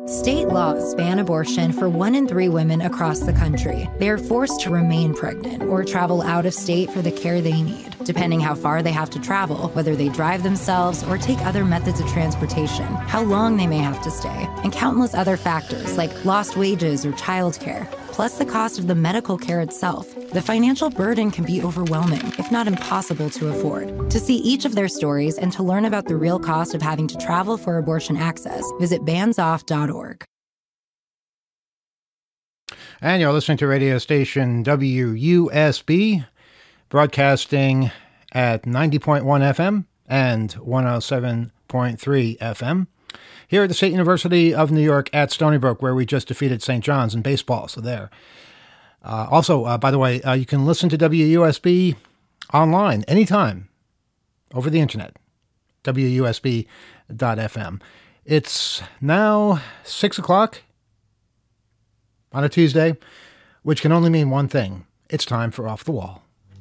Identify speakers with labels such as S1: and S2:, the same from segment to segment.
S1: State laws ban abortion for 1 in 3 women across the country. They are forced to remain pregnant or travel out of state for the care they need, depending how far they have to travel, whether they drive themselves or take other methods of transportation, how long they may have to stay, and countless other factors like lost wages or childcare, plus the cost of the medical care itself. The financial burden can be overwhelming, if not impossible to afford. To see each of their stories and to learn about the real cost of having to travel for abortion access, visit bandsoff.org.
S2: And you're listening to radio station WUSB, broadcasting at 90.1 FM and 107.3 FM. Here at the State University of New York at Stony Brook, where we just defeated St. John's in baseball. So there. Also, by the way, you can listen to WUSB online anytime over the internet, WUSB.FM. It's now 6 o'clock on a Tuesday, which can only mean one thing. It's time for Off the Wall.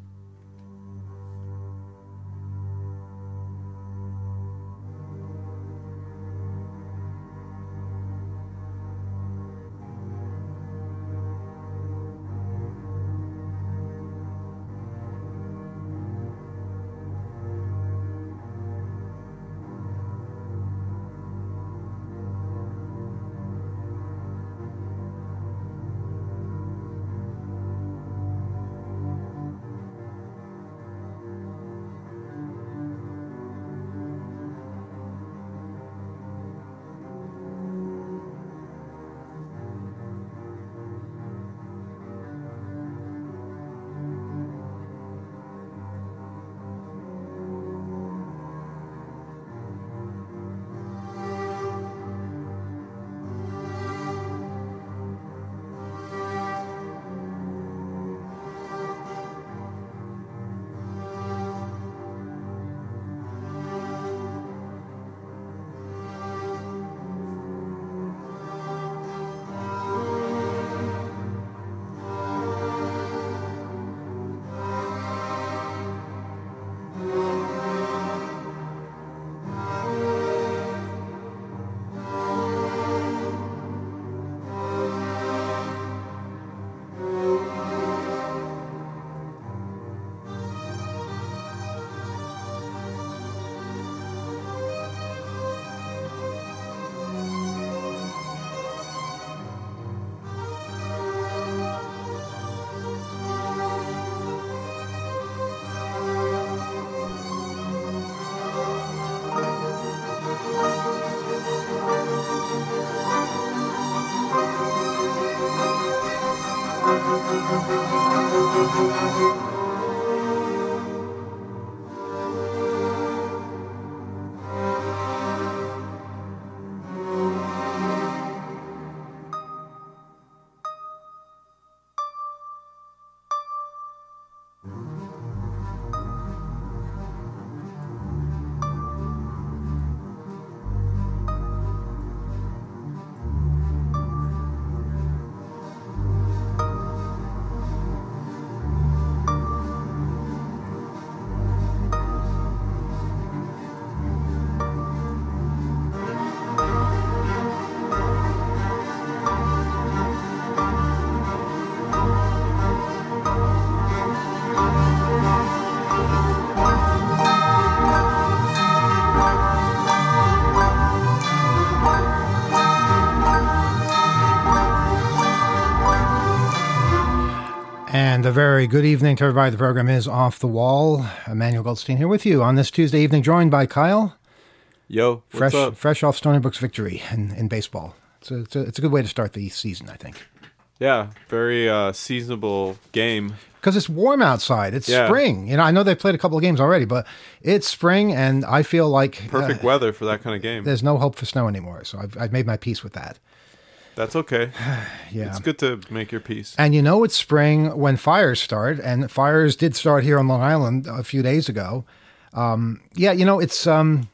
S2: And a very good evening to everybody. The program is Off the Wall. Emmanuel Goldstein here with you on this Tuesday evening, joined by Kyle.
S3: Yo, what's up?
S2: Fresh off Stony Brook's victory in baseball. It's a good way to start the season, I think.
S3: Yeah, very seasonable game.
S2: Because it's warm outside. It's spring. You know, I know they played a couple of games already, but it's spring, and I feel like
S3: perfect weather for that kind of game.
S2: There's no hope for snow anymore, so I've made my peace with that.
S3: That's okay.
S2: Yeah.
S3: It's good to make your peace.
S2: And you know it's spring when fires start, and fires did start here on Long Island a few days ago. Yeah, you know, it's kind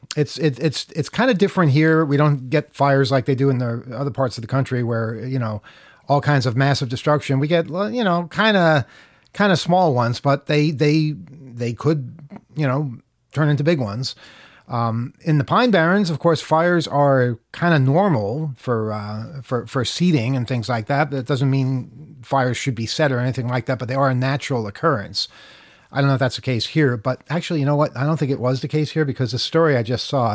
S2: of different here. We don't get fires like they do in the other parts of the country where, you know, all kinds of massive destruction. We get, you know, kind of small ones, but they could, you know, turn into big ones. In the Pine Barrens, of course, fires are kind of normal for seeding and things like that. That doesn't mean fires should be set or anything like that, but they are a natural occurrence. I don't know if that's the case here, but actually, you know what? I don't think it was the case here because the story I just saw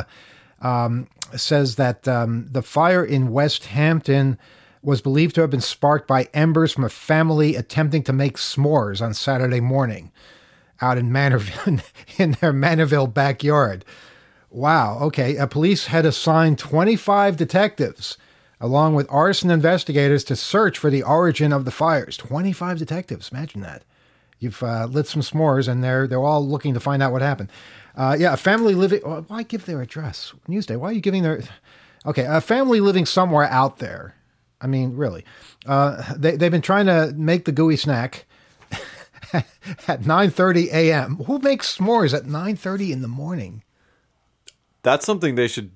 S2: says that the fire in West Hampton was believed to have been sparked by embers from a family attempting to make s'mores on Saturday morning out in Manorville, in their Manorville backyard. Wow. Okay. Police had assigned 25 detectives along with arson investigators to search for the origin of the fires. 25 detectives. Imagine that. You've lit some s'mores and they're all looking to find out what happened. A family living... Why give their address? Newsday, why are you giving their... Okay, a family living somewhere out there. I mean, really. They've been trying to make the gooey snack at 9:30 a.m. Who makes s'mores at 9:30 in the morning?
S3: That's something they should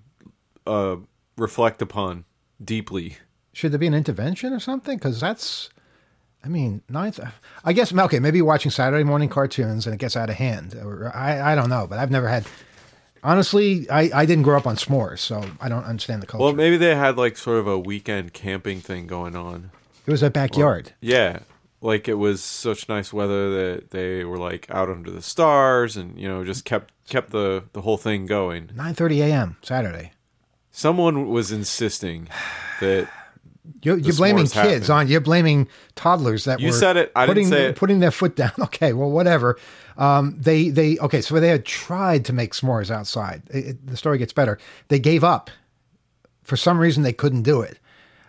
S3: reflect upon deeply.
S2: Should there be an intervention or something? Because that's... I mean, I guess, okay, maybe you're watching Saturday morning cartoons and it gets out of hand. I don't know, but I've never had... Honestly, I didn't grow up on s'mores, so I don't understand the culture.
S3: Well, maybe they had like sort of a weekend camping thing going on.
S2: It was a backyard.
S3: Yeah. Like it was such nice weather that they were like out under the stars and, you know, just kept the whole thing going.
S2: 9:30 a.m. Saturday.
S3: Someone was insisting that...
S2: You're blaming kids, aren't you? You're blaming toddlers that
S3: you said it. I didn't say it.
S2: Putting their foot down. Okay, well, whatever. So they had tried to make s'mores outside. The story gets better. They gave up. For some reason, they couldn't do it.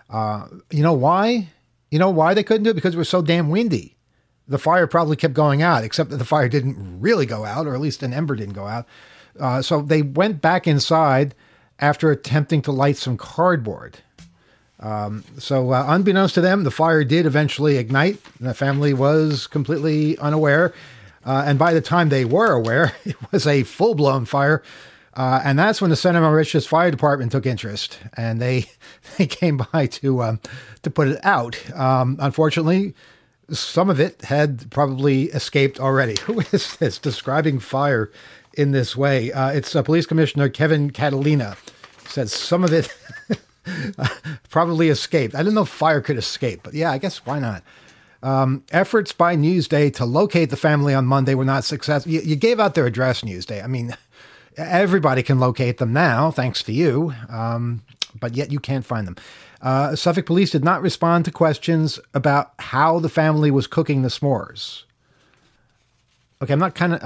S2: You know why? You know why they couldn't do it? Because it was so damn windy. The fire probably kept going out, except that the fire didn't really go out, or at least an ember didn't go out. So they went back inside after attempting to light some cardboard. Unbeknownst to them, the fire did eventually ignite. The family was completely unaware. And by the time they were aware, it was a full-blown fire. And that's when the Santa Mauritius Fire Department took interest. And they came by to put it out. Unfortunately, some of it had probably escaped already. Who is this describing fire in this way? It's Police Commissioner Kevin Catalina. Said some of it... probably escaped. I didn't know fire could escape, but yeah, I guess why not? Efforts by Newsday to locate the family on Monday were not successful. You gave out their address, Newsday. I mean, everybody can locate them now, thanks to you, but yet you can't find them. Suffolk police did not respond to questions about how the family was cooking the s'mores. Okay, I'm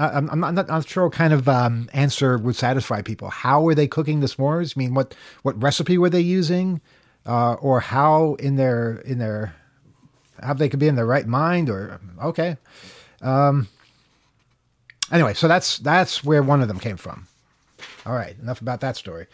S2: not sure what kind of answer would satisfy people. How were they cooking the s'mores? I mean, what recipe were they using, or how in their how they could be in their right mind? Or okay, anyway, so that's where one of them came from. All right, enough about that story.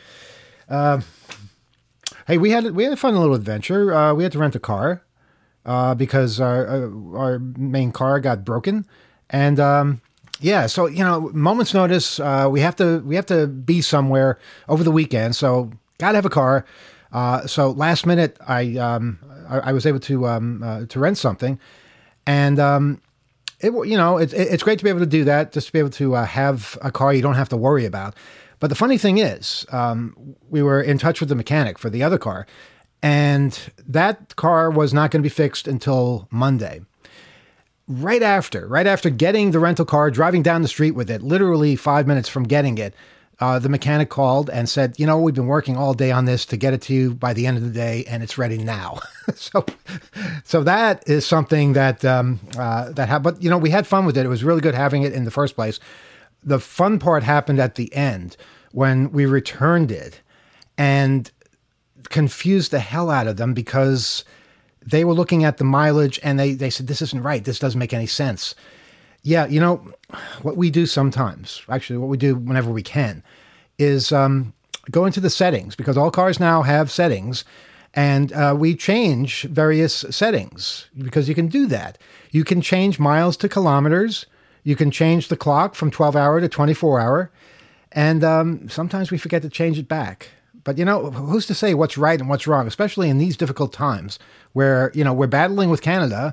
S2: Hey, we had a fun little adventure. We had to rent a car because our main car got broken. And, so, moment's notice, we have to be somewhere over the weekend. So gotta have a car. So last minute, I was able to rent something, and, it's great to be able to do that, just to be able to, have a car you don't have to worry about. But the funny thing is, we were in touch with the mechanic for the other car, and that car was not going to be fixed until Monday. Right after getting the rental car, driving down the street with it, literally 5 minutes from getting it, the mechanic called and said, we've been working all day on this to get it to you by the end of the day, and it's ready now. so that is something that happened. But, we had fun with it. It was really good having it in the first place. The fun part happened at the end when we returned it and confused the hell out of them because they were looking at the mileage and they said, this isn't right. This doesn't make any sense. Yeah, what we do sometimes, actually what we do whenever we can, is go into the settings, because all cars now have settings, and we change various settings because you can do that. You can change miles to kilometers. You can change the clock from 12-hour to 24-hour. And sometimes we forget to change it back. But, who's to say what's right and what's wrong, especially in these difficult times where, we're battling with Canada.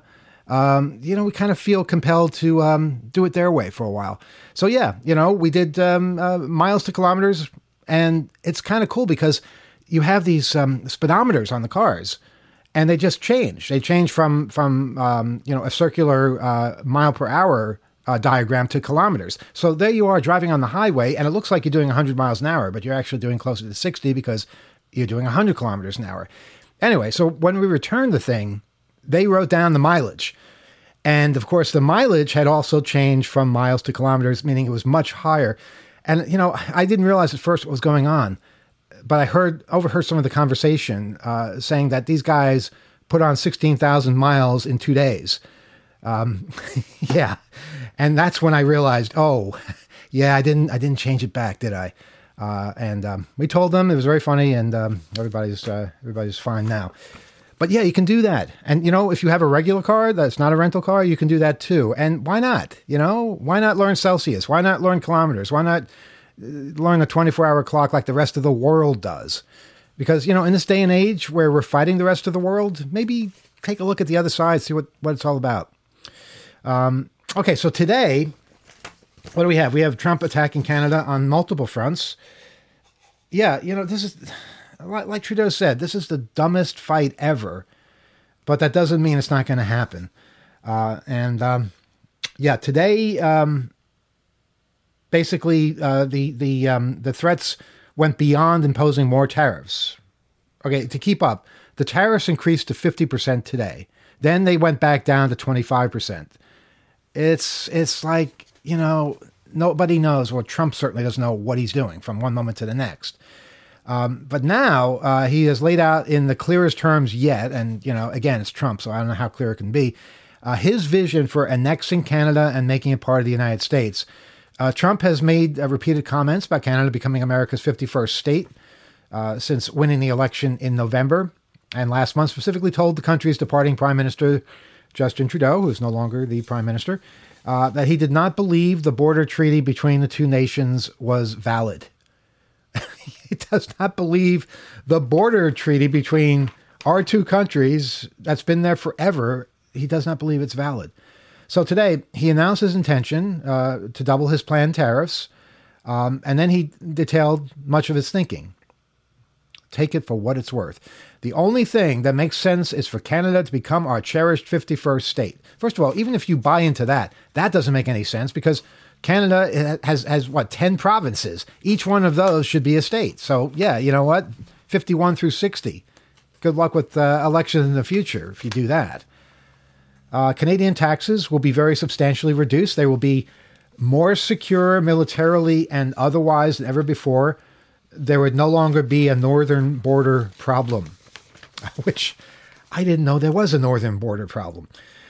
S2: we kind of feel compelled to do it their way for a while. So yeah, we did miles to kilometers, and it's kind of cool because you have these speedometers on the cars, and they just change. They change from a circular mile per hour diagram to kilometers. So there you are driving on the highway, and it looks like you're doing 100 miles an hour, but you're actually doing closer to 60 because you're doing 100 kilometers an hour. Anyway, so when we returned the thing, they wrote down the mileage. And of course, the mileage had also changed from miles to kilometers, meaning it was much higher. And, I didn't realize at first what was going on, but I overheard some of the conversation saying that these guys put on 16,000 miles in 2 days. Yeah. And that's when I realized, oh, yeah, I didn't change it back, did I? And we told them. It was very funny, and everybody's fine now. But yeah, you can do that. And, if you have a regular car that's not a rental car, you can do that too. And why not? Why not learn Celsius? Why not learn kilometers? Why not learn a 24-hour clock like the rest of the world does? Because, in this day and age where we're fighting the rest of the world, maybe take a look at the other side, see what it's all about. Okay, so today, what do we have? We have Trump attacking Canada on multiple fronts. Yeah, this is, like Trudeau said, this is the dumbest fight ever, but that doesn't mean it's not going to happen. Today, basically, the threats went beyond imposing more tariffs. Okay, to keep up, the tariffs increased to 50% today. Then they went back down to 25%. It's like, nobody knows. Well, Trump certainly doesn't know what he's doing from one moment to the next. But now he has laid out in the clearest terms yet, and, again, it's Trump, so I don't know how clear it can be, his vision for annexing Canada and making it part of the United States. Trump has made repeated comments about Canada becoming America's 51st state since winning the election in November, and last month specifically told the country's departing Prime Minister, Justin Trudeau, who is no longer the Prime Minister, that he did not believe the border treaty between the two nations was valid. He does not believe the border treaty between our two countries that's been there forever. He does not believe it's valid. So today he announced his intention to double his planned tariffs, and then he detailed much of his thinking. Take it for what it's worth. The only thing that makes sense is for Canada to become our cherished 51st state. First of all, even if you buy into that, that doesn't make any sense because Canada has 10 provinces. Each one of those should be a state. So yeah, you know what? 51 through 60. Good luck with elections in the future if you do that. Canadian taxes will be very substantially reduced. They will be more secure militarily and otherwise than ever before. There would no longer be a northern border problem, which I didn't know there was a northern border problem.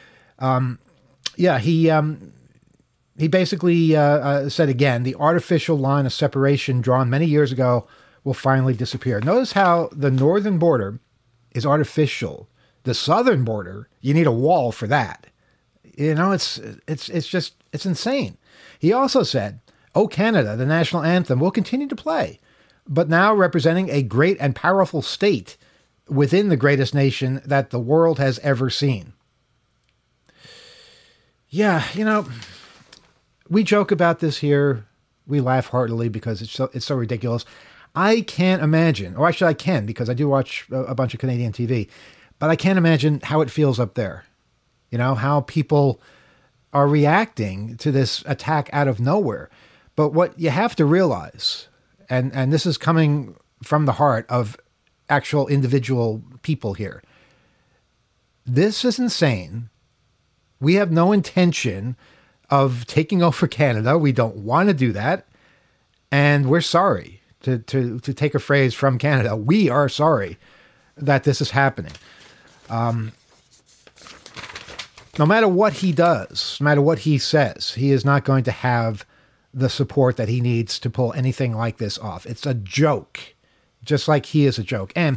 S2: He basically said again, the artificial line of separation drawn many years ago will finally disappear. Notice how the northern border is artificial. The southern border, you need a wall for that. It's insane. He also said, "O Canada," the national anthem, will continue to play, but now representing a great and powerful state within the greatest nation that the world has ever seen. Yeah, we joke about this here. We laugh heartily because it's so ridiculous. I can't imagine, or actually I can because I do watch a bunch of Canadian TV, but I can't imagine how it feels up there. How people are reacting to this attack out of nowhere. But what you have to realize, and this is coming from the heart of actual individual people here, this is insane. We have no intention of taking over Canada. We don't want to do that. And we're sorry, to take a phrase from Canada. We are sorry that this is happening. No matter what he does, no matter what he says, he is not going to have the support that he needs to pull anything like this off. It's a joke, just like he is a joke. And,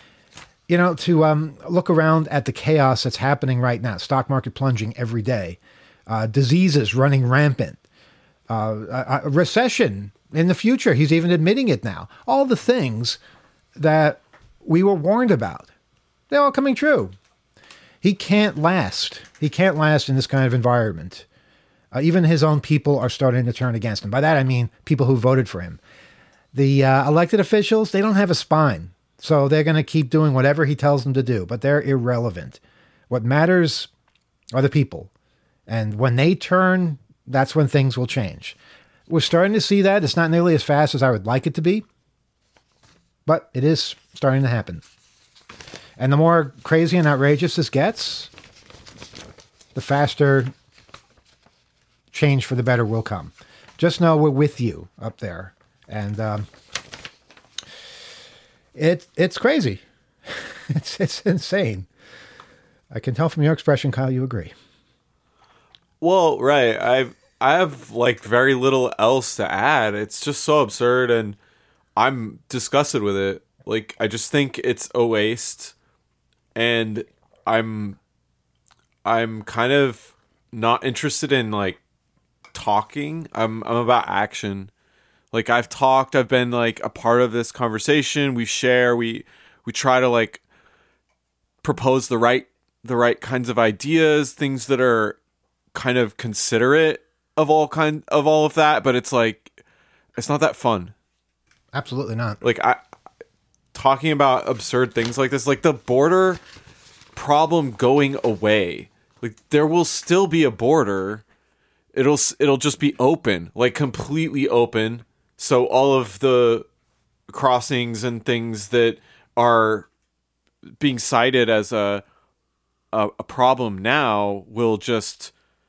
S2: to look around at the chaos that's happening right now, stock market plunging every day, diseases running rampant, a recession in the future. He's even admitting it now. All the things that we were warned about, they're all coming true. He can't last. He can't last in this kind of environment. Even his own people are starting to turn against him. By that, I mean people who voted for him. The elected officials, they don't have a spine. So they're going to keep doing whatever he tells them to do, but they're irrelevant. What matters are the people. And when they turn, that's when things will change. We're starting to see that. It's not nearly as fast as I would like it to be, but it is starting to happen. And the more crazy and outrageous this gets, the faster change for the better will come. Just know we're with you up there. And it's crazy. It's insane. I can tell from your expression, Kyle, you agree.
S3: Well, right. I have like very little else to add. It's just so absurd, and I'm disgusted with it. Like, I just think it's a waste, and I'm kind of not interested in like talking. I'm about action. Like, I've been like a part of this conversation. We share, we try to like propose the right kinds of ideas, things that are kind of considerate of all of that, but it's like, it's not that fun.
S2: Absolutely not.
S3: Like, talking about absurd things like this, like the border problem going away. Like, there will still be a border. It'll just be open, like completely open. So all of the crossings and things that are being cited as a problem now will just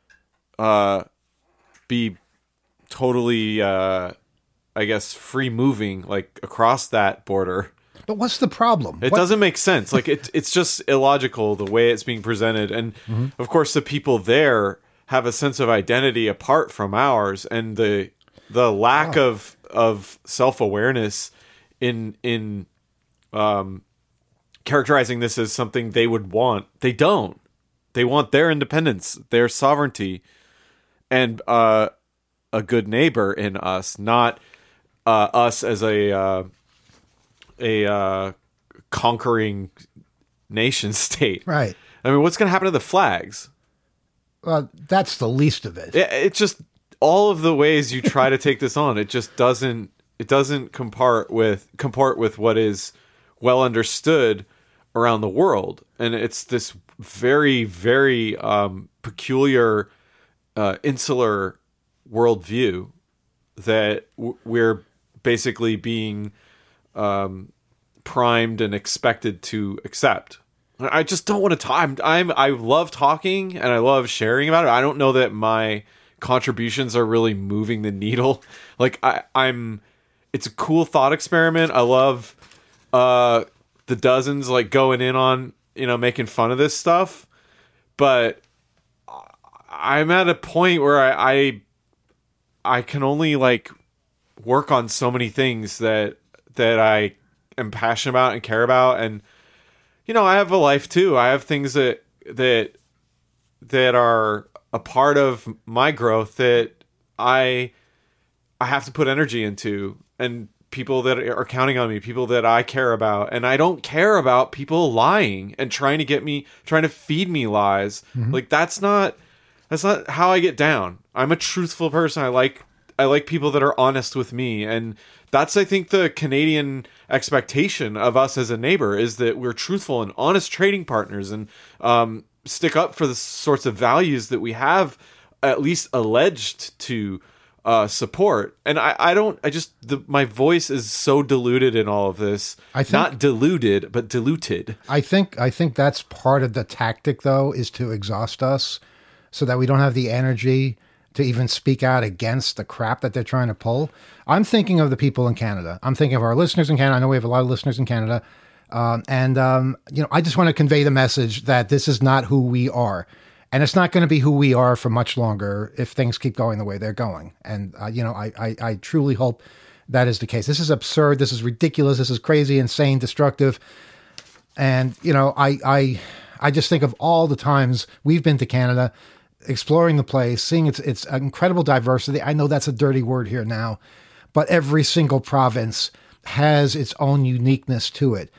S3: be totally, I guess, free moving, like across that border.
S2: But what's the problem?
S3: It doesn't make sense. Like, it's just illogical the way it's being presented. And of course, the people there have a sense of identity apart from ours, and the lack of self-awareness in characterizing this as something they would want. They don't. They want their independence, their sovereignty, and a good neighbor in us, not us as a conquering nation state.
S2: Right.
S3: I mean, what's going to happen to the flags?
S2: Well, that's the least of it.
S3: It just, all of the ways you try to take this on, it just doesn't comport with what is well understood around the world. And it's this very, very peculiar insular worldview that we're basically being primed and expected to accept. I just don't want to talk. I love talking and I love sharing about it. I don't know that my contributions are really moving the needle. Like, it's a cool thought experiment. I love the dozens like going in on, making fun of this stuff. But I'm at a point where I can only like work on so many things that I am passionate about and care about. And I have a life too. I have things that are a part of my growth that I have to put energy into, and people that are counting on me, people that I care about. And I don't care about people lying and trying to feed me lies. Mm-hmm. Like, that's not how I get down. I'm a truthful person. I like people that are honest with me, and that's, I think, the Canadian expectation of us as a neighbor, is that we're truthful and honest trading partners, and stick up for the sorts of values that we have at least alleged to support. And my voice is so diluted in all of this. Not diluted, but diluted. I think
S2: that's part of the tactic, though, is to exhaust us so that we don't have the energy to even speak out against the crap that they're trying to pull. I'm thinking of the people in Canada. I'm thinking of our listeners in Canada. I know we have a lot of listeners in Canada. I just want to convey the message that this is not who we are. And it's not going to be who we are for much longer if things keep going the way they're going. And, I truly hope that is the case. This is absurd. This is ridiculous. This is crazy, insane, destructive. And, I just think of all the times we've been to Canada, exploring the place, seeing its incredible diversity. I know that's a dirty word here now, but every single province has its own uniqueness to it.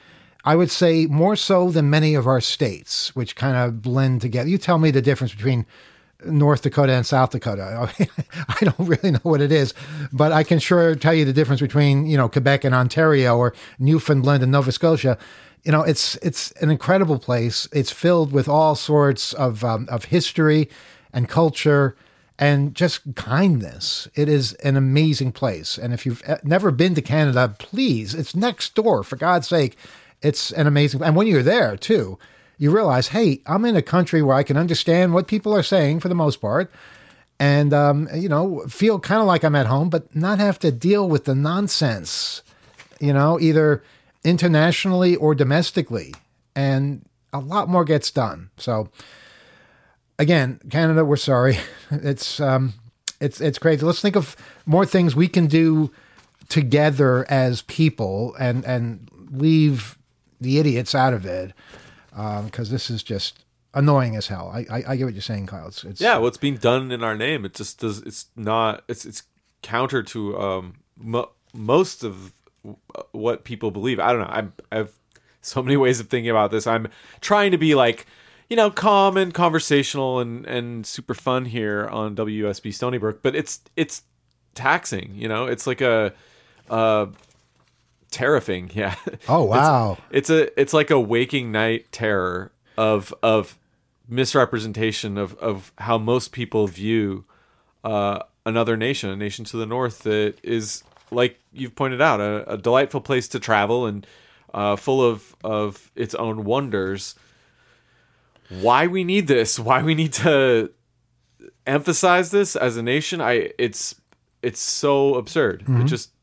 S2: I would say more so than many of our states, which kind of blend together. You tell me the difference between North Dakota and South Dakota. I don't really know what it is, but I can sure tell you the difference between, Quebec and Ontario, or Newfoundland and Nova Scotia. It's an incredible place. It's filled with all sorts of history and culture and just kindness. It is an amazing place. And if you've never been to Canada, please, it's next door, for God's sake. It's an amazing, and when you're there too, you realize, hey, I'm in a country where I can understand what people are saying for the most part, and feel kind of like I'm at home, but not have to deal with the nonsense, either internationally or domestically, and a lot more gets done. So, again, Canada, we're sorry. It's crazy. Let's think of more things we can do together as people, and leave the idiots out of it, because this is just annoying as hell. I get what you're saying, Kyle. It's
S3: what's being done in our name. It just does. It's not. It's counter to most of what people believe. I don't know. I have so many ways of thinking about this. I'm trying to be like, calm and conversational and super fun here on WSB Stony Brook, but it's taxing. It's like a terrifying. Yeah.
S2: Oh, wow.
S3: It's like a waking night terror of misrepresentation of how most people view another nation, a nation to the north that is, like you've pointed out, a delightful place to travel and full of its own wonders. Why we need this? Why we need to emphasize this as a nation? It's so absurd. Mm-hmm. It just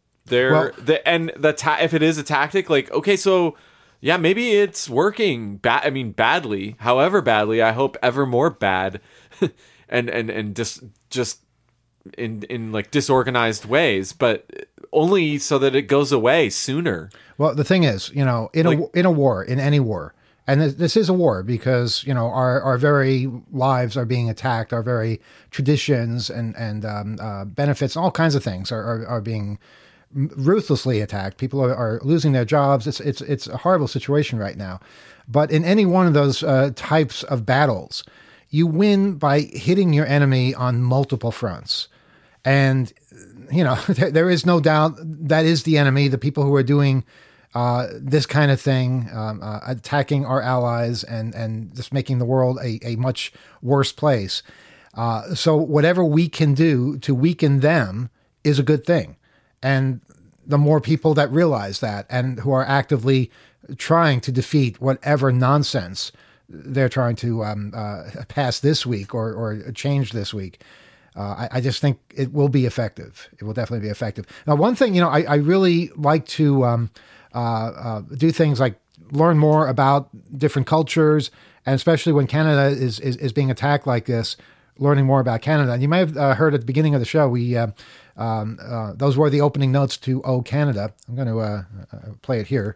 S3: if it is a tactic, like, okay, so yeah, maybe it's working. Badly. However badly, I hope ever more bad, and just in like disorganized ways, but only so that it goes away sooner.
S2: Well, the thing is, in a war, in any war, and this is a war because, our very lives are being attacked, our very traditions and benefits, all kinds of things are being ruthlessly attacked. People are losing their jobs. It's a horrible situation right now. But in any one of those types of battles, you win by hitting your enemy on multiple fronts. And, there is no doubt that is the enemy, the people who are doing this kind of thing, attacking our allies and just making the world a much worse place. So whatever we can do to weaken them is a good thing. And the more people that realize that and who are actively trying to defeat whatever nonsense they're trying to pass this week or change this week, I just think it will be effective. It will definitely be effective. Now, one thing, I really like to do things like learn more about different cultures, and especially when Canada is being attacked like this, learning more about Canada. And you may have heard at the beginning of the show, those were the opening notes to "Oh Canada." I'm going to play it here.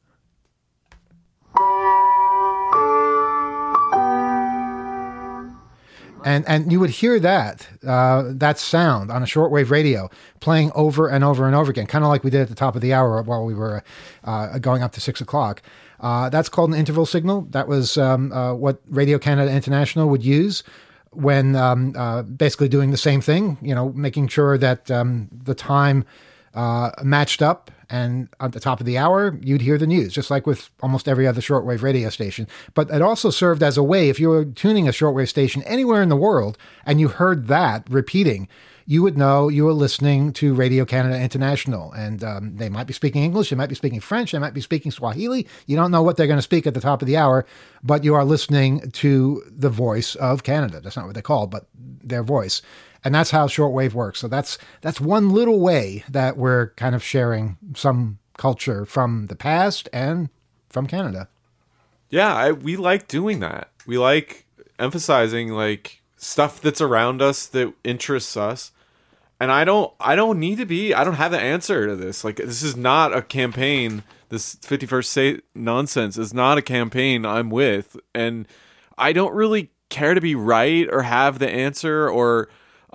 S2: And you would hear that sound on a shortwave radio playing over and over and over again, kind of like we did at the top of the hour while we were going up to 6 o'clock. That's called an interval signal. That was what Radio Canada International would use when basically doing the same thing, making sure that the time matched up, and at the top of the hour, you'd hear the news, just like with almost every other shortwave radio station. But it also served as a way, if you were tuning a shortwave station anywhere in the world and you heard that repeating, you would know you were listening to Radio Canada International. And they might be speaking English, they might be speaking French, they might be speaking Swahili. You don't know what they're going to speak at the top of the hour, but you are listening to the voice of Canada. That's not what they call it, but their voice. And that's how shortwave works. So that's one little way that we're kind of sharing some culture from the past and from Canada.
S3: Yeah, we like doing that. We like emphasizing like stuff that's around us that interests us. And I don't need to be. I don't have the answer to this. Like, this is not a campaign. This 51st State nonsense is not a campaign I'm with, and I don't really care to be right or have the answer or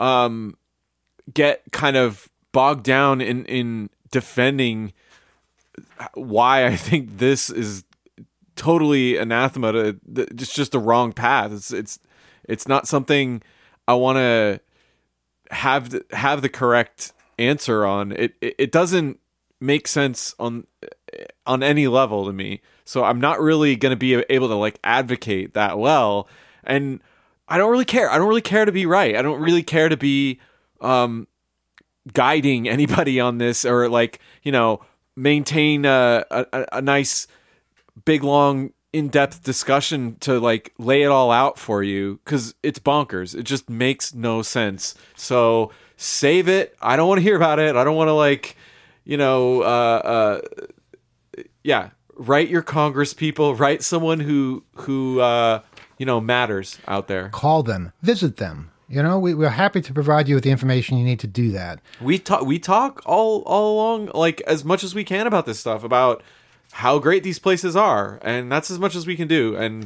S3: get kind of bogged down in defending why I think this is totally anathema to just the wrong path. It's not something I want to have the correct answer on. It doesn't make sense on any level to me. So I'm not really going to be able to like advocate that well. And I don't really care. I don't really care to be right. I don't really care to be guiding anybody on this, or like, maintain a nice big long in-depth discussion to like lay it all out for you, because it's bonkers. It just makes no sense. So save it. I don't want to hear about it. I don't want to like, write your Congress people, write someone who matters out there.
S2: Call them, visit them. We're happy to provide you with the information you need to do that.
S3: We talk all along, like as much as we can about this stuff, about how great these places are, and that's as much as we can do. And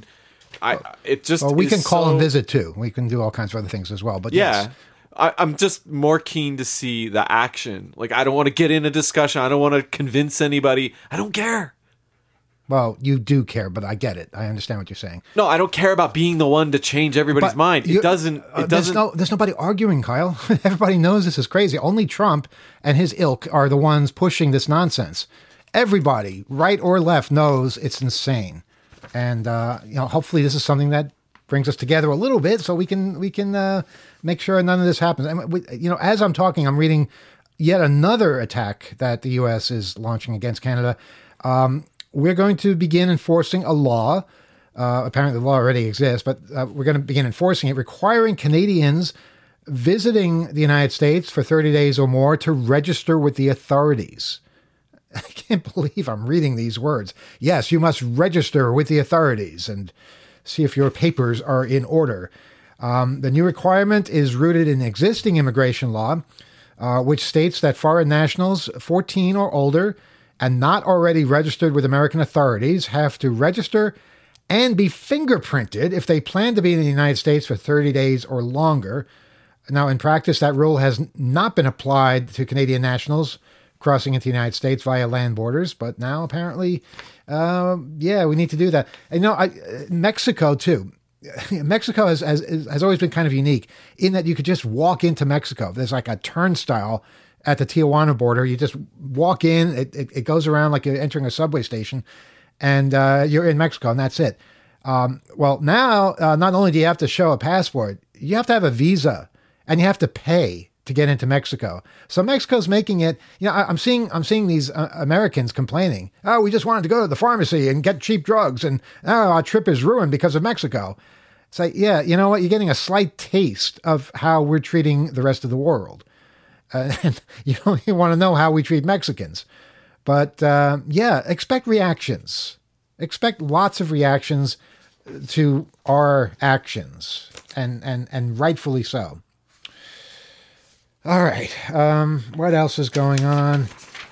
S3: we can call and visit too. We can do all kinds of other things as well. But yeah,
S2: yes.
S3: I'm just more keen to see the action. Like, I don't want to get in a discussion. I don't want to convince anybody. I don't care.
S2: Well, you do care, but I get it. I understand what you're saying.
S3: No, I don't care about being the one to change everybody's mind. It doesn't.
S2: There's nobody arguing, Kyle. Everybody knows this is crazy. Only Trump and his ilk are the ones pushing this nonsense. Everybody, right or left, knows it's insane. And hopefully this is something that brings us together a little bit, so we can make sure none of this happens. And as I'm talking, I'm reading yet another attack that the U.S. is launching against Canada. We're going to begin enforcing a law. Apparently the law already exists, but we're going to begin enforcing it, requiring Canadians visiting the United States for 30 days or more to register with the authorities. I can't believe I'm reading these words. Yes, you must register with the authorities and see if your papers are in order. The new requirement is rooted in existing immigration law, which states that foreign nationals 14 or older and not already registered with American authorities have to register and be fingerprinted if they plan to be in the United States for 30 days or longer. Now, in practice, that rule has not been applied to Canadian nationals crossing into the United States via land borders, but now apparently, we need to do that. And, Mexico, too. Mexico has always been kind of unique in that you could just walk into Mexico. There's like a turnstile at the Tijuana border. You just walk in, it goes around like you're entering a subway station, and you're in Mexico, and that's it. Well, now, not only do you have to show a passport, you have to have a visa, and you have to pay to get into Mexico. So Mexico's making it, I'm seeing these Americans complaining, oh, we just wanted to go to the pharmacy and get cheap drugs, and our trip is ruined because of Mexico. It's like, yeah, you know what? You're getting a slight taste of how we're treating the rest of the world. And you want to know how we treat Mexicans. But expect reactions. Expect lots of reactions to our actions, and rightfully so. All right. What else is going on?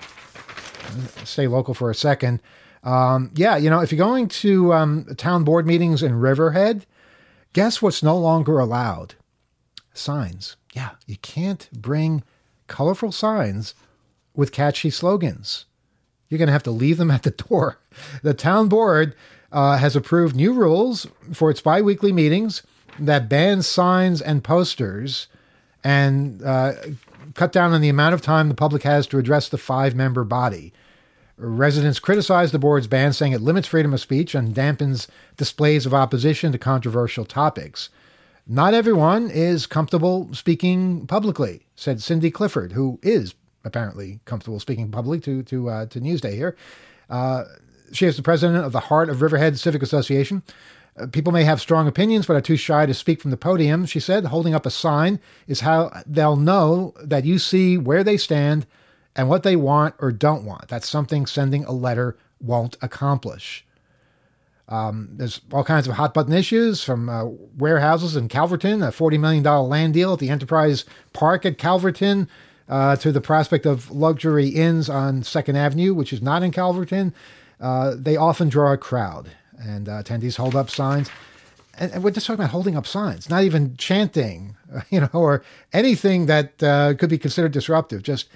S2: Stay local for a second. If you're going to town board meetings in Riverhead, guess what's no longer allowed? Signs. Yeah, you can't bring colorful signs with catchy slogans. You're going to have to leave them at the door. The town board has approved new rules for its biweekly meetings that ban signs and posters and cut down on the amount of time the public has to address the 5-member body. Residents criticize the board's ban, saying it limits freedom of speech and dampens displays of opposition to controversial topics. Not everyone is comfortable speaking publicly, said Cindy Clifford, who is apparently comfortable speaking publicly to Newsday here. She is the president of the Heart of Riverhead Civic Association. People may have strong opinions, but are too shy to speak from the podium, she said. Holding up a sign is how they'll know that you see where they stand and what they want or don't want. That's something sending a letter won't accomplish. There's all kinds of hot button issues, from warehouses in Calverton, a $40 million land deal at the Enterprise Park at Calverton, to the prospect of luxury inns on 2nd Avenue, which is not in Calverton. They often draw a crowd, and attendees hold up signs. And we're just talking about holding up signs, not even chanting, or anything that could be considered disruptive. Just,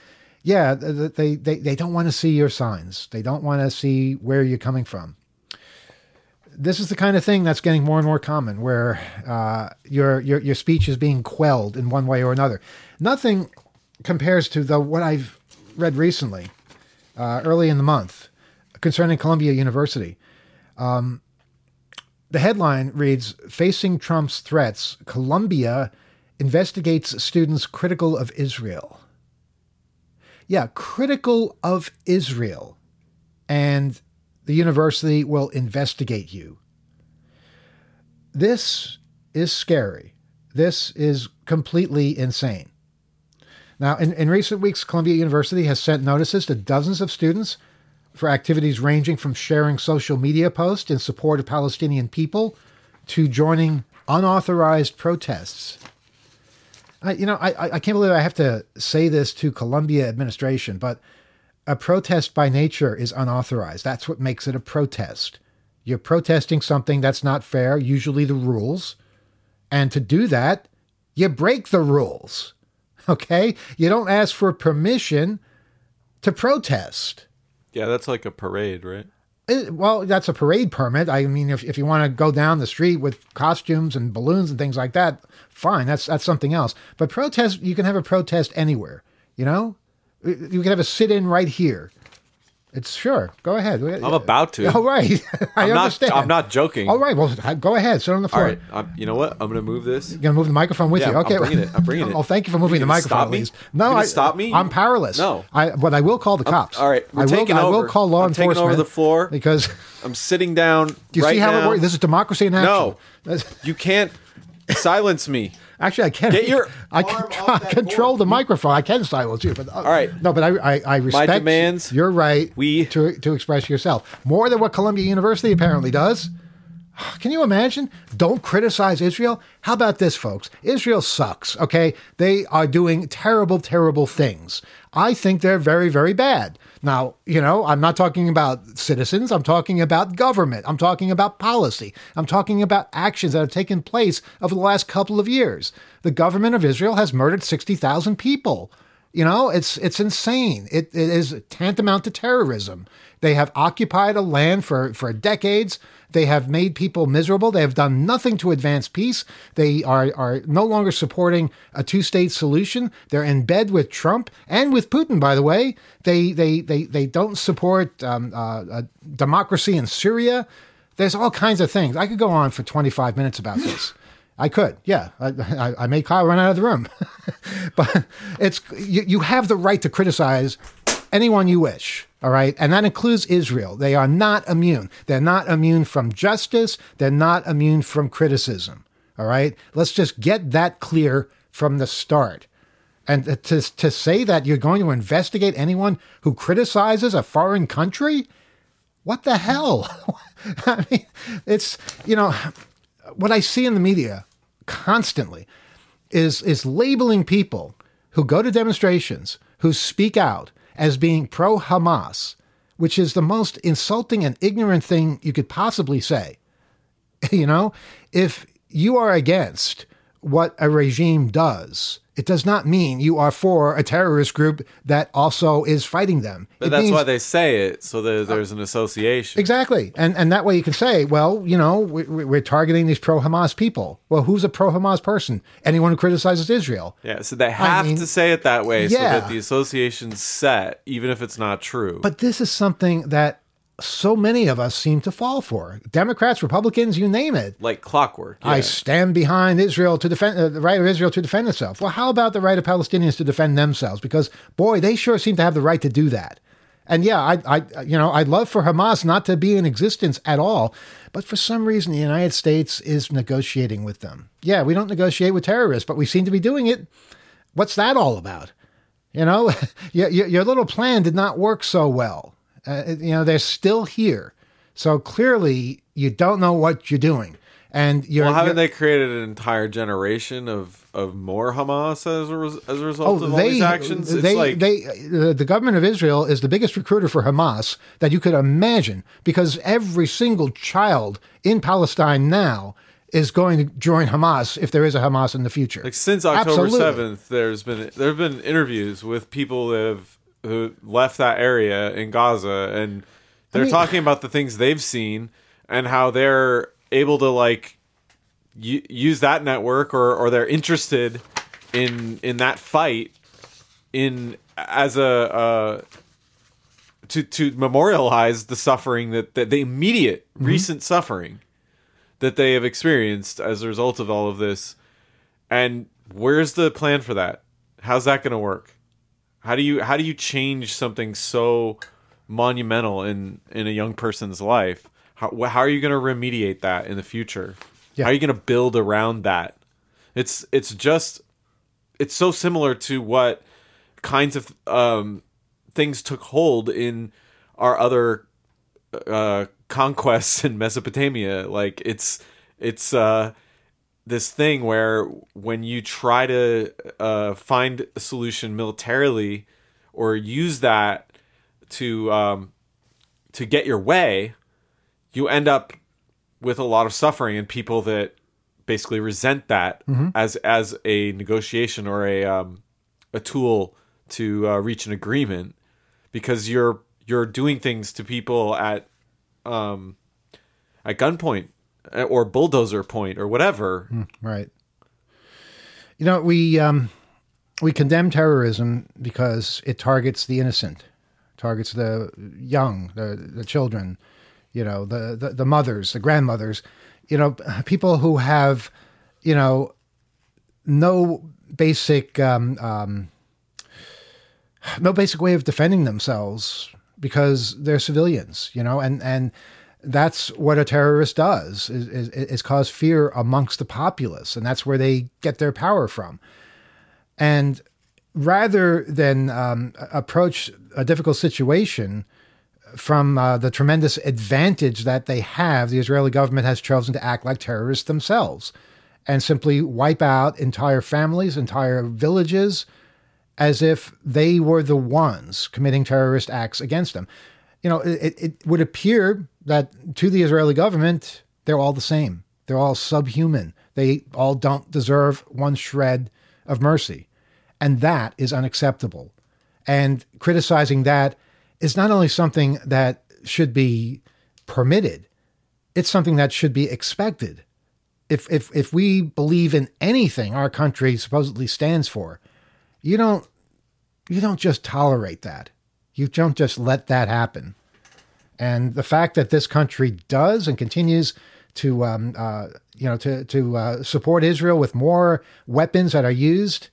S2: they don't want to see your signs. They don't want to see where you're coming from. this is the kind of thing that's getting more and more common, where your speech is being quelled in one way or another. Nothing compares to what I've read recently, early in the month, concerning Columbia University. The headline reads, "Facing Trump's Threats, Columbia investigates students critical of Israel." Yeah, critical of Israel. And the university will investigate you. This is scary. This is completely insane. Now, in recent weeks, Columbia University has sent notices to dozens of students for activities ranging from sharing social media posts in support of Palestinian people to joining unauthorized protests. I can't believe I have to say this to Columbia administration, but a protest by nature is unauthorized. That's what makes it a protest. You're protesting something that's not fair, usually the rules. And to do that, you break the rules. Okay? You don't ask for permission to protest.
S3: Yeah, that's like a parade, right?
S2: Well, that's a parade permit. I mean, if you want to go down the street with costumes and balloons and things like that, fine. That's something else. But protest, you can have a protest anywhere, you know? You can have a sit-in right here. It's sure. Go ahead.
S3: I'm about to.
S2: All right. I understand.
S3: I'm not joking.
S2: All right. Well, go ahead. Sit on the floor.
S3: All right. You know what? I'm going to move this.
S2: You're going to move the microphone with you. Okay.
S3: I'm bringing it.
S2: Oh, thank you for moving the microphone.
S3: Stop me?
S2: At least. No,
S3: stop me?
S2: I'm powerless.
S3: No.
S2: But I will call the cops.
S3: All right. I
S2: will call law enforcement.
S3: Taking over the floor
S2: because
S3: I'm sitting down.
S2: Do you
S3: right
S2: see how
S3: now.
S2: it works? This is democracy in action.
S3: No, you can't silence me.
S2: Actually, I can. I can control the microphone. I can silence you, but
S3: all right.
S2: No, but I respect
S3: my demands.
S2: Your right to express yourself more than what Columbia University apparently does. Can you imagine? Don't criticize Israel. How about this, folks? Israel sucks. Okay, they are doing terrible, terrible things. I think they're very, very bad. Now, I'm not talking about citizens. I'm talking about government. I'm talking about policy. I'm talking about actions that have taken place over the last couple of years. The government of Israel has murdered 60,000 people. It's insane. It is tantamount to terrorism. They have occupied a land for decades. They have made people miserable. They have done nothing to advance peace. They are no longer supporting a two-state solution. They're in bed with Trump and with Putin, by the way. They don't support democracy in Syria. There's all kinds of things. I could go on for 25 minutes about this. I could, yeah. I made Kyle run out of the room. But you have the right to criticize anyone you wish, all right? And that includes Israel. They are not immune. They're not immune from justice. They're not immune from criticism, all right? Let's just get that clear from the start. And to say that you're going to investigate anyone who criticizes a foreign country? What the hell? I mean, it's, what I see in the media constantly is labeling people who go to demonstrations, who speak out as being pro-Hamas, which is the most insulting and ignorant thing you could possibly say. If you are against what a regime does, it does not mean you are for a terrorist group that also is fighting them.
S3: But that's why they say it, so there's an association.
S2: Exactly. And that way you can say, well, we're targeting these pro-Hamas people. Well, who's a pro-Hamas person? Anyone who criticizes Israel.
S3: Yeah, so they have to say it that way so that the association's set, even if it's not true.
S2: But this is something that so many of us seem to fall for. Democrats, Republicans, you name it.
S3: Like clockwork. Yeah.
S2: I stand behind Israel to defend the right of Israel to defend itself. Well, how about the right of Palestinians to defend themselves? Because, boy, they sure seem to have the right to do that. And yeah, I'd love for Hamas not to be in existence at all. But for some reason, the United States is negotiating with them. Yeah, we don't negotiate with terrorists, but we seem to be doing it. What's that all about? Your little plan did not work so well. They're still here. So clearly you don't know what you're doing. And
S3: haven't they created an entire generation of more Hamas as a result of all these actions?
S2: The government of Israel is the biggest recruiter for Hamas that you could imagine, because every single child in Palestine now is going to join Hamas if there is a Hamas in the future.
S3: Like since October 7th, there have been interviews with people who left that area in Gaza, and they're talking about the things they've seen, and how they're able to like use that network, or they're interested in that fight as to memorialize the suffering that the immediate recent suffering that they have experienced as a result of all of this. And where's the plan for that? How's that going to work? How do you change something so monumental in a young person's life? How are you going to remediate that in the future? Yeah. How are you going to build around that? It's so similar to what kinds of things took hold in our other conquests in Mesopotamia. Like it's this thing where when you try to find a solution militarily or use that to get your way, you end up with a lot of suffering and people that basically resent that as a negotiation or a tool to reach an agreement, because you're doing things to people at gunpoint or bulldozer point or whatever.
S2: Right. You know, we condemn terrorism because it targets the innocent, targets the young, the children, you know, the mothers, the grandmothers, you know, people who have, you know, no basic way of defending themselves because they're civilians, you know, and that's what a terrorist does is cause fear amongst the populace. And that's where they get their power from. And rather than approach a difficult situation from the tremendous advantage that they have, the Israeli government has chosen to act like terrorists themselves and simply wipe out entire families, entire villages, as if they were the ones committing terrorist acts against them. You know, it would appear that to the Israeli government, they're all the same. They're all subhuman. They all don't deserve one shred of mercy. And that is unacceptable. And criticizing that is not only something that should be permitted, it's something that should be expected. If we believe in anything our country supposedly stands for, you don't just tolerate that. You don't just let that happen. And the fact that this country does and continues to support Israel with more weapons that are used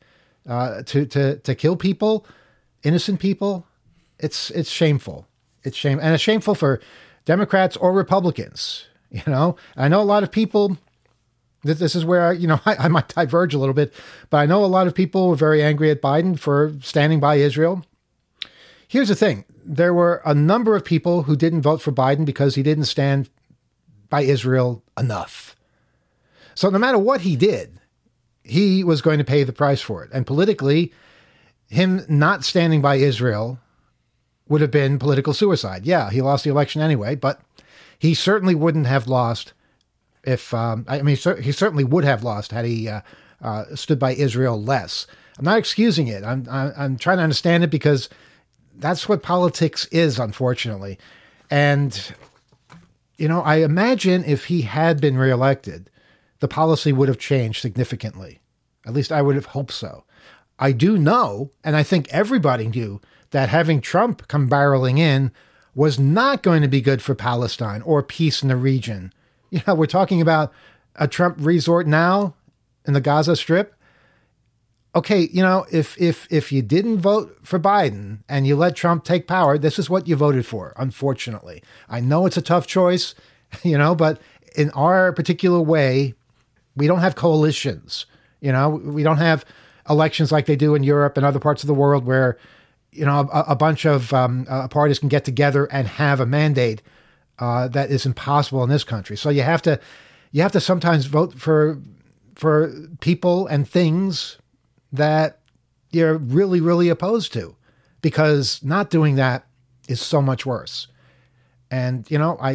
S2: to kill people, innocent people, it's shameful. It's shame, and it's shameful for Democrats or Republicans. You know, I know a lot of people. This is where I might diverge a little bit, but I know a lot of people were very angry at Biden for standing by Israel. Here's the thing. There were a number of people who didn't vote for Biden because he didn't stand by Israel enough. So no matter what he did, he was going to pay the price for it. And politically, him not standing by Israel would have been political suicide. Yeah, he lost the election anyway, but he certainly wouldn't have lost if, he certainly would have lost had he stood by Israel less. I'm not excusing it. I'm trying to understand it because that's what politics is, unfortunately. And, you know, I imagine if he had been reelected, the policy would have changed significantly. At least I would have hoped so. I do know, and I think everybody knew, that having Trump come barreling in was not going to be good for Palestine or peace in the region. You know, we're talking about a Trump resort now in the Gaza Strip. Okay, you know, if you didn't vote for Biden and you let Trump take power, this is what you voted for, unfortunately. I know it's a tough choice, you know, but in our particular way, we don't have coalitions. You know, we don't have elections like they do in Europe and other parts of the world where, you know, a bunch of parties can get together and have a mandate that is impossible in this country. So you have to sometimes vote for people and things that you're really, really opposed to, because not doing that is so much worse. And, you know,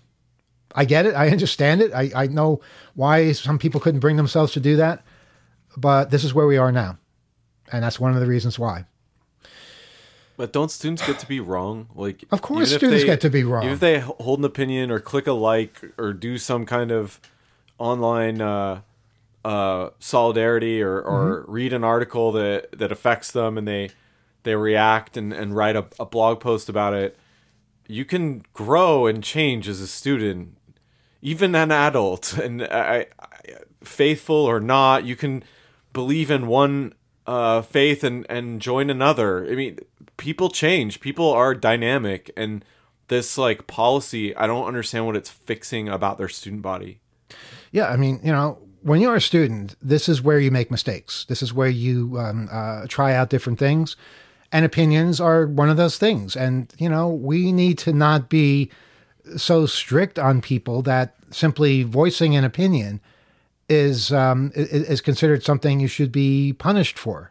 S2: I get it. I understand it. I know why some people couldn't bring themselves to do that, but this is where we are now. And that's one of the reasons why.
S3: But don't students get to be wrong? Like,
S2: of course, students get to be wrong.
S3: Even if they hold an opinion or click a like or do some kind of online solidarity or read an article that affects them and they react and write a blog post about it, you can grow and change as a student, even an adult, and faithful or not, you can believe in one faith and join another. I mean, people change. People are dynamic, and this like policy, I don't understand what it's fixing about their student body.
S2: Yeah, I mean, when you're a student, this is where you make mistakes. This is where you try out different things, and opinions are one of those things. And we need to not be so strict on people that simply voicing an opinion is considered something you should be punished for.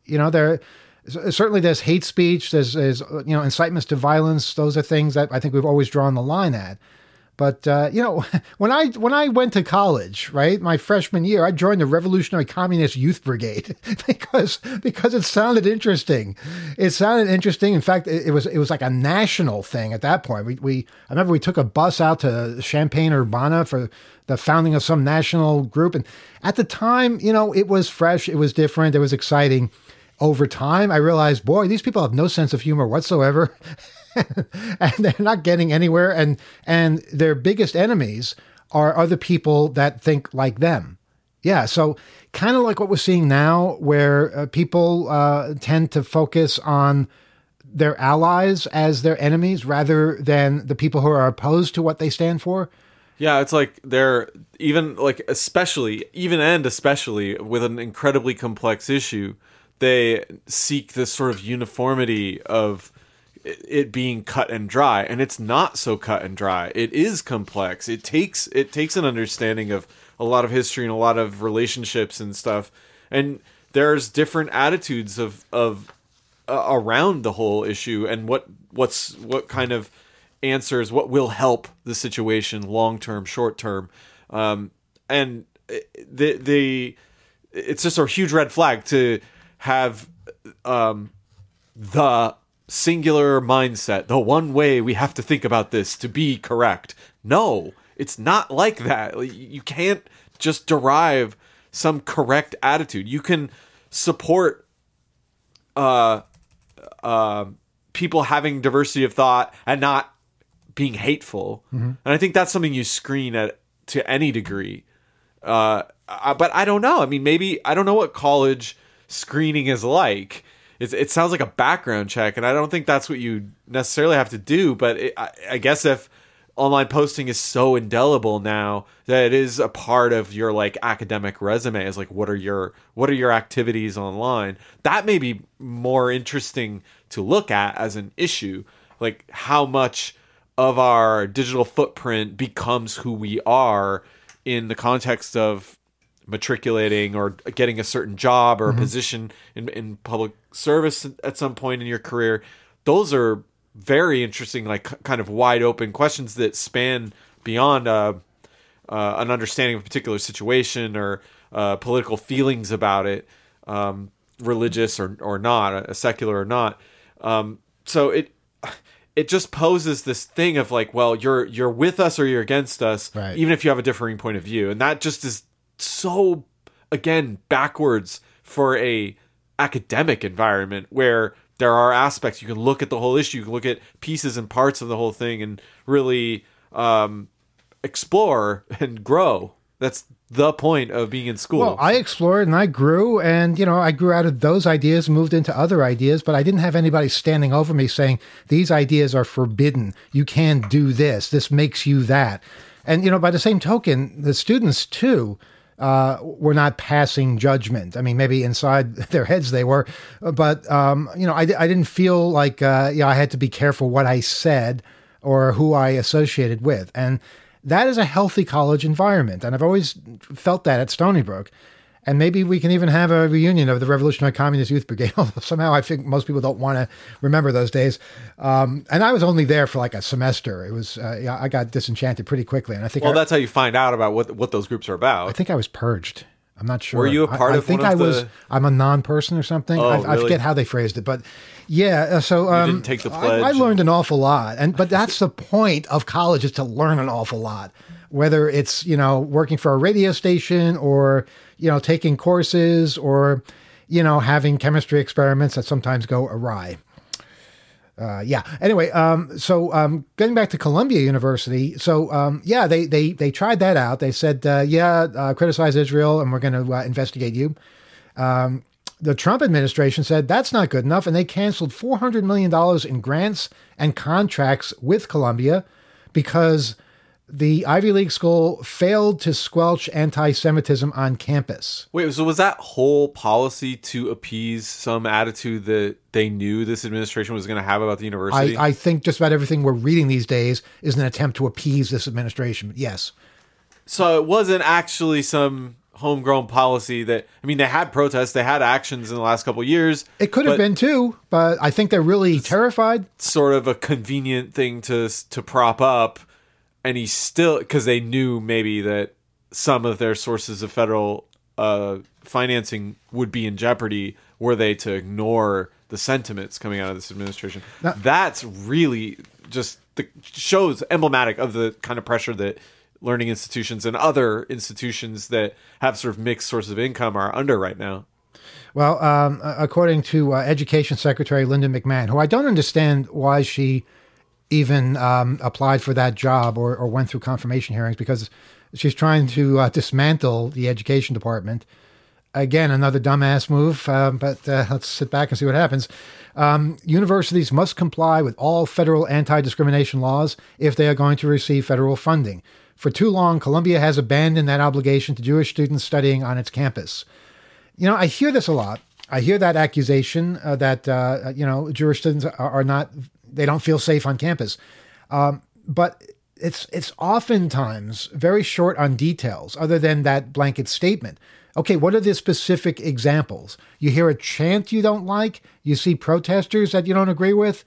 S2: There's hate speech, there's incitements to violence. Those are things that I think we've always drawn the line at. But when I went to college, right, my freshman year, I joined the Revolutionary Communist Youth Brigade because it sounded interesting. It sounded interesting. In fact, it was like a national thing at that point. I remember we took a bus out to Champaign-Urbana for the founding of some national group, and at the time, it was fresh, it was different, it was exciting. Over time, I realized, boy, these people have no sense of humor whatsoever. And they're not getting anywhere. And their biggest enemies are other people that think like them. Yeah. So kind of like what we're seeing now, where people tend to focus on their allies as their enemies rather than the people who are opposed to what they stand for.
S3: Yeah, it's like they're especially with an incredibly complex issue, they seek this sort of uniformity of it being cut and dry, and it's not so cut and dry. It is complex. It takes an understanding of a lot of history and a lot of relationships and stuff, and there's different attitudes of around the whole issue and what kind of answers, what will help the situation long term, short term, and it's just a huge red flag to have the singular mindset, the one way we have to think about this to be correct. No, it's not like that. You can't just derive some correct attitude. You can support people having diversity of thought and not being hateful. Mm-hmm. And I think that's something you screen at to any degree. But I don't know. I mean, maybe I don't know what college screening is like. It sounds like a background check, and I don't think that's what you necessarily have to do. But I guess if online posting is so indelible now that it is a part of your like academic resume, is like what are your activities online, that may be more interesting to look at as an issue, like how much of our digital footprint becomes who we are in the context of matriculating or getting a certain job or a position in public service at some point in your career. Those are very interesting, like kind of wide open questions that span beyond an understanding of a particular situation or political feelings about it, religious or not, secular or not. So it just poses this thing of like, well, you're with us or you're against us, right, even if you have a differing point of view. And that just is so, again, backwards for a academic environment where there are aspects you can look at the whole issue, you can look at pieces and parts of the whole thing and really explore and grow. That's the point of being in school.
S2: Well, I explored and I grew, and I grew out of those ideas, moved into other ideas, but I didn't have anybody standing over me saying these ideas are forbidden. You can't do this. This makes you that. And by the same token, the students too were not passing judgment. I mean, maybe inside their heads they were, but I didn't feel like I had to be careful what I said or who I associated with. And that is a healthy college environment. And I've always felt that at Stony Brook. And maybe we can even have a reunion of the Revolutionary Communist Youth Brigade. Somehow I think most people don't want to remember those days. And I was only there for like a semester. It was I got disenchanted pretty quickly. And I think
S3: that's how you find out about what those groups are about.
S2: I think I was purged. I'm not sure.
S3: Were you a part of
S2: think
S3: one of
S2: I was.
S3: the-
S2: I'm a non-person or something.
S3: Oh,
S2: I
S3: really?
S2: forget how they phrased it, but yeah. So
S3: You didn't take the pledge.
S2: I learned an awful lot, but that's the point of college, is to learn an awful lot. Whether it's working for a radio station, or taking courses, or having chemistry experiments that sometimes go awry. Yeah. Anyway, so getting back to Columbia University, so yeah, they tried that out. They said, criticize Israel, and we're going to investigate you. The Trump administration said that's not good enough, and they canceled $400 million in grants and contracts with Columbia because the Ivy League school failed to squelch anti-Semitism on campus.
S3: Wait, so was that whole policy to appease some attitude that they knew this administration was going to have about the university?
S2: I think just about everything we're reading these days is an attempt to appease this administration. Yes.
S3: So it wasn't actually some homegrown policy that, they had protests, they had actions in the last couple of years.
S2: It could have been too, but I think they're really terrified.
S3: Sort of a convenient thing to prop up. And he's still, because they knew maybe that some of their sources of federal financing would be in jeopardy were they to ignore the sentiments coming out of this administration. Now, that's really just shows emblematic of the kind of pressure that learning institutions and other institutions that have sort of mixed sources of income are under right now.
S2: Well, according to Education Secretary Linda McMahon, who I don't understand why she even applied for that job or went through confirmation hearings, because she's trying to dismantle the education department. Again, another dumbass move, but let's sit back and see what happens. Universities must comply with all federal anti-discrimination laws if they are going to receive federal funding. For too long, Columbia has abandoned that obligation to Jewish students studying on its campus. I hear this a lot. I hear that accusation that, Jewish students are not, they don't feel safe on campus. But it's oftentimes very short on details other than that blanket statement. Okay, what are the specific examples? You hear a chant you don't like. You see protesters that you don't agree with.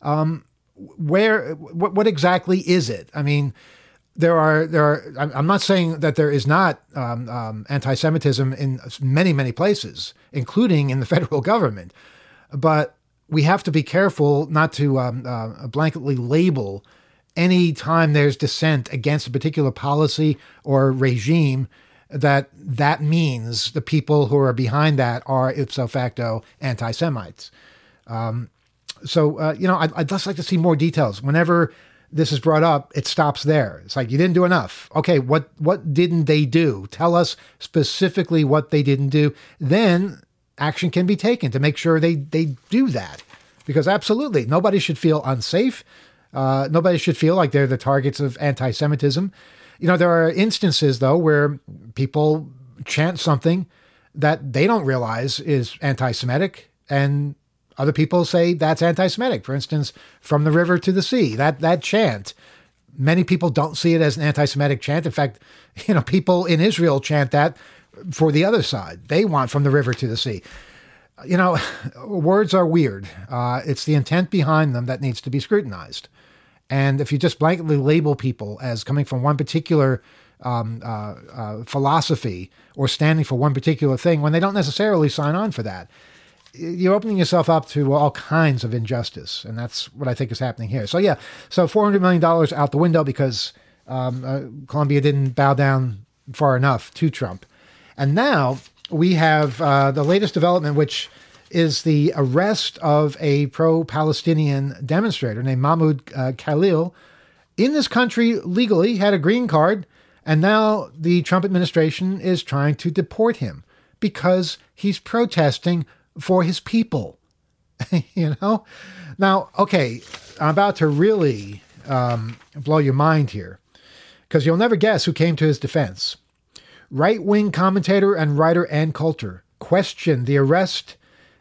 S2: What exactly is it? There are. I'm not saying that there is not anti-Semitism in many, many places, including in the federal government. But we have to be careful not to blanketly label any time there's dissent against a particular policy or regime that means the people who are behind that are ipso facto anti-Semites. I'd just like to see more details. Whenever this is brought up, it stops there. It's like, you didn't do enough. Okay, what didn't they do? Tell us specifically what they didn't do. Then action can be taken to make sure they do that. Because absolutely, nobody should feel unsafe. Nobody should feel like they're the targets of anti-Semitism. There are instances, though, where people chant something that they don't realize is anti-Semitic, and other people say that's anti-Semitic. For instance, from the river to the sea, that chant, many people don't see it as an anti-Semitic chant. In fact, people in Israel chant that for the other side. They want from the river to the sea. Words are weird. It's the intent behind them that needs to be scrutinized. And if you just blanketly label people as coming from one particular philosophy or standing for one particular thing when they don't necessarily sign on for that, you're opening yourself up to all kinds of injustice. And that's what I think is happening here. So yeah, so $400 million out the window because Columbia didn't bow down far enough to Trump. And now we have the latest development, which is the arrest of a pro-Palestinian demonstrator named Mahmoud Khalil in this country legally, had a green card, and now the Trump administration is trying to deport him because he's protesting for his people. Now, okay, I'm about to really blow your mind here, because you'll never guess who came to his defense. Right-wing commentator and writer Ann Coulter questioned the arrest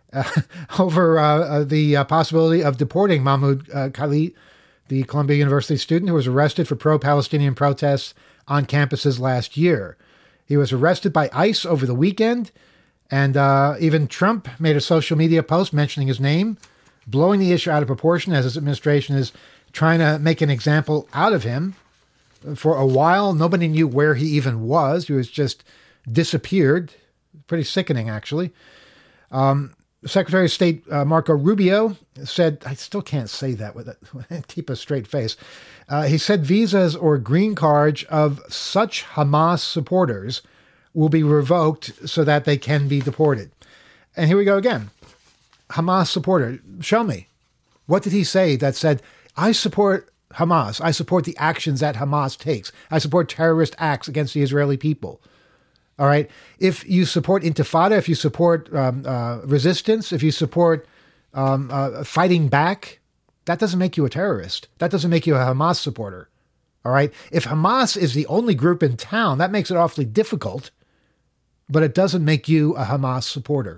S2: over the possibility of deporting Mahmoud Khalil, the Columbia University student who was arrested for pro-Palestinian protests on campuses last year. He was arrested by ICE over the weekend, and even Trump made a social media post mentioning his name, blowing the issue out of proportion as his administration is trying to make an example out of him. For a while, nobody knew where he even was. He was just disappeared Pretty sickening, actually. Secretary of State Marco Rubio said, I still can't say that with it, keep a straight face. He said visas or green cards of such Hamas supporters will be revoked so that they can be deported. And here we go again. Hamas supporter, show me. What did he say that said, I support Hamas. I support the actions that Hamas takes. I support terrorist acts against the Israeli people. All right. If you support Intifada, if you support resistance, if you support fighting back, that doesn't make you a terrorist. That doesn't make you a Hamas supporter. All right. If Hamas is the only group in town, that makes it awfully difficult, but it doesn't make you a Hamas supporter.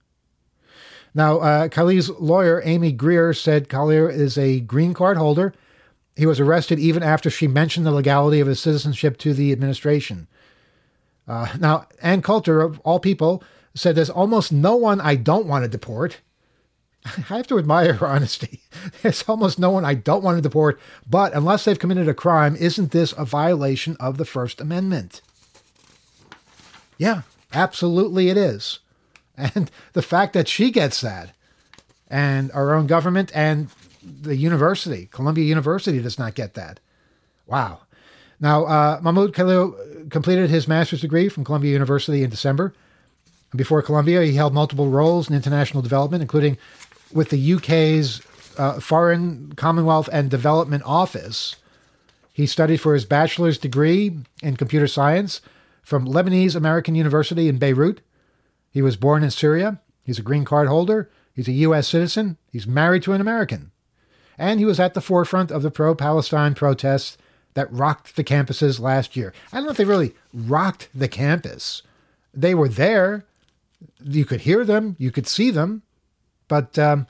S2: Now, Khalil's lawyer, Amy Greer, said Khalil is a green card holder. He was arrested even after she mentioned the legality of his citizenship to the administration. Now, Ann Coulter, of all people, said there's almost no one I don't want to deport. I have to admire her honesty. There's almost no one I don't want to deport, but unless they've committed a crime, isn't this a violation of the First Amendment? Yeah, absolutely it is. And the fact that she gets that, and our own government and the university, Columbia University, does not get that. Wow. Now, Mahmoud Khalil completed his master's degree from Columbia University in December. Before Columbia, he held multiple roles in international development, including with the UK's Foreign, Commonwealth and Development Office. He studied for his bachelor's degree in computer science from Lebanese American University in Beirut. He was born in Syria. He's a green card holder. He's a U.S. citizen. He's married to an American. And he was at the forefront of the pro-Palestine protests that rocked the campuses last year. I don't know if they really rocked the campus. They were there. You could hear them. You could see them. But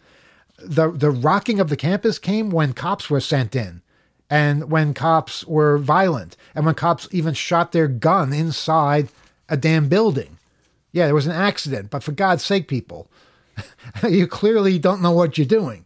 S2: the rocking of the campus came when cops were sent in, and when cops were violent, and when cops even shot their gun inside a damn building. Yeah, there was an accident, but for God's sake, people, you clearly don't know what you're doing.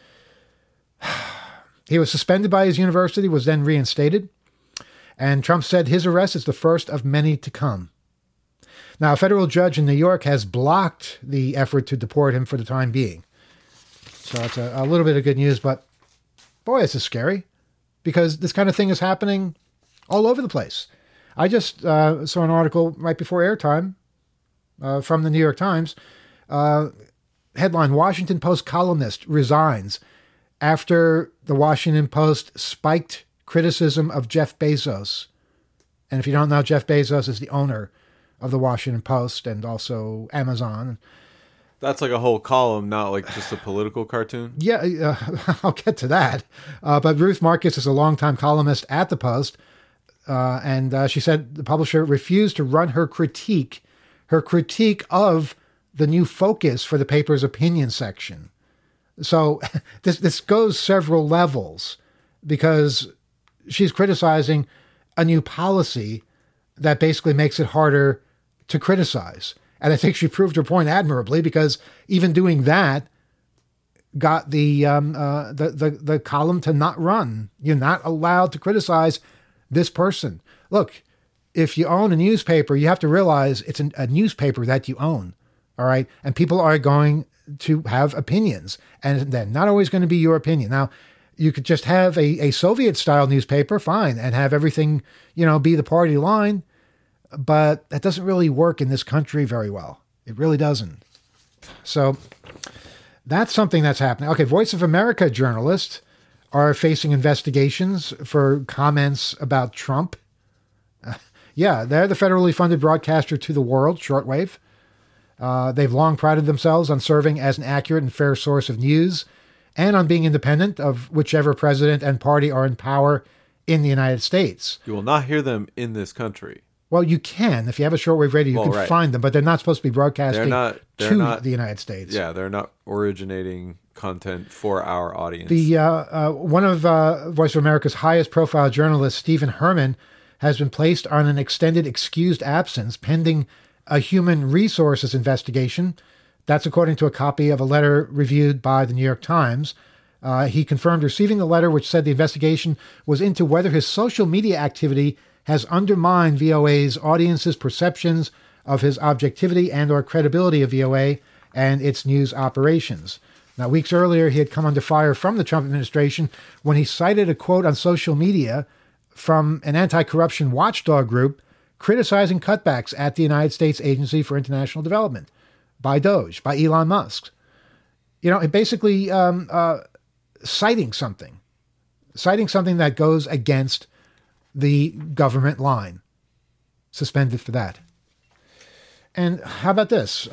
S2: He was suspended by his university, was then reinstated, and Trump said his arrest is the first of many to come. Now, a federal judge in New York has blocked the effort to deport him for the time being. So it's a little bit of good news, but boy, this is scary, because this kind of thing is happening all over the place. I just saw an article right before airtime from the New York Times. Headline, Washington Post columnist resigns after the Washington Post spiked criticism of Jeff Bezos. And if you don't know, Jeff Bezos is the owner of the Washington Post and also Amazon.
S3: That's like a whole column, not like just a political cartoon.
S2: Yeah, I'll get to that. But Ruth Marcus is a longtime columnist at the Post. And she said the publisher refused to run her critique of the new focus for the paper's opinion section. So this goes several levels, because she's criticizing a new policy that basically makes it harder to criticize. And I think she proved her point admirably, because even doing that got the column to not run. You're not allowed to criticize this person. Look, if you own a newspaper, you have to realize it's a newspaper that you own. All right. And people are going to have opinions, and they're not always going to be your opinion. Now, you could just have a Soviet-style newspaper, fine, and have everything, be the party line. But that doesn't really work in this country very well. It really doesn't. So that's something that's happening. Okay, Voice of America journalists are facing investigations for comments about Trump. Yeah, they're the federally funded broadcaster to the world, shortwave. They've long prided themselves on serving as an accurate and fair source of news, and on being independent of whichever president and party are in power in the United States.
S3: You will not hear them in this country.
S2: Well, you can. If you have a shortwave radio, you can find them, but they're not supposed to be broadcasting to the United States.
S3: Yeah, they're not originating content for our audience.
S2: One of Voice of America's highest profile journalists, Stephen Herman, has been placed on an extended excused absence pending a human resources investigation. That's according to a copy of a letter reviewed by the New York Times. He confirmed receiving the letter, which said the investigation was into whether his social media activity has undermined VOA's audience's perceptions of his objectivity and or credibility of VOA and its news operations. Now, weeks earlier, he had come under fire from the Trump administration when he cited a quote on social media from an anti-corruption watchdog group criticizing cutbacks at the United States Agency for International Development by Doge, by Elon Musk. Basically citing something that goes against the government line. Suspended for that. And how about this?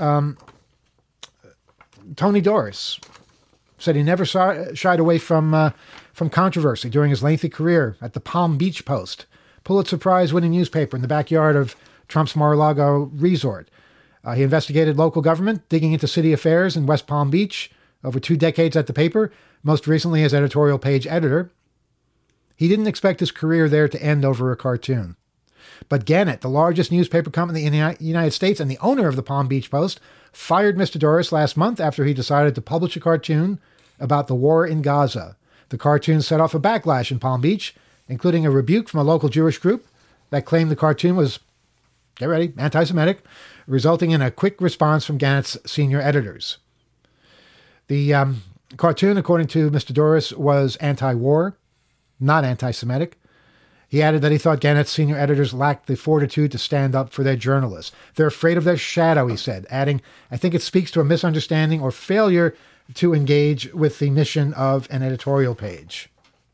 S2: Tony Doris said he never shied away from controversy during his lengthy career at the Palm Beach Post, Pulitzer Prize-winning newspaper in the backyard of Trump's Mar-a-Lago resort. He investigated local government, digging into city affairs in West Palm Beach over 2 decades at the paper, most recently as editorial page editor. He didn't expect his career there to end over a cartoon. But Gannett, the largest newspaper company in the United States and the owner of the Palm Beach Post, fired Mr. Doris last month after he decided to publish a cartoon about the war in Gaza. The cartoon set off a backlash in Palm Beach, including a rebuke from a local Jewish group that claimed the cartoon was, get ready, anti-Semitic, resulting in a quick response from Gannett's senior editors. The cartoon, according to Mr. Doris, was anti-war, not anti-Semitic. He added that he thought Gannett's senior editors lacked the fortitude to stand up for their journalists. They're afraid of their shadow, he said, adding, I think it speaks to a misunderstanding or failure to engage with the mission of an editorial page.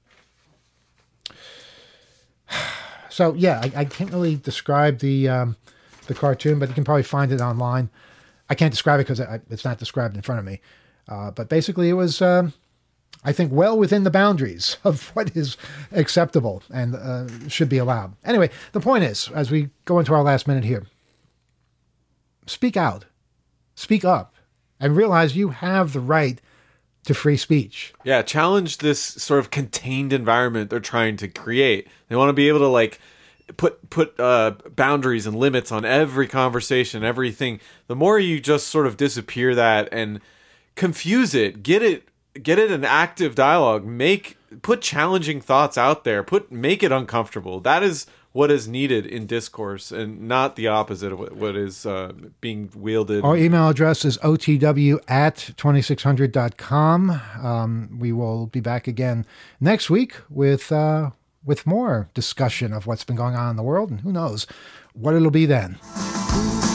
S2: So, yeah, I can't really describe the cartoon, but you can probably find it online. I can't describe it because it's not described in front of me. But basically it was, I think, well within the boundaries of what is acceptable and should be allowed. Anyway, the point is, as we go into our last minute here, speak out, speak up, and realize you have the right to free speech.
S3: Yeah, challenge this sort of contained environment they're trying to create. They want to be able to like put boundaries and limits on every conversation, everything. The more you just sort of disappear that and confuse it, get it an active dialogue, put challenging thoughts out there, make it uncomfortable. That is what is needed in discourse and not the opposite of what is being wielded.
S2: Our email address is otw@2600.com. We will be back again next week with more discussion of what's been going on in the world, and who knows what it'll be then.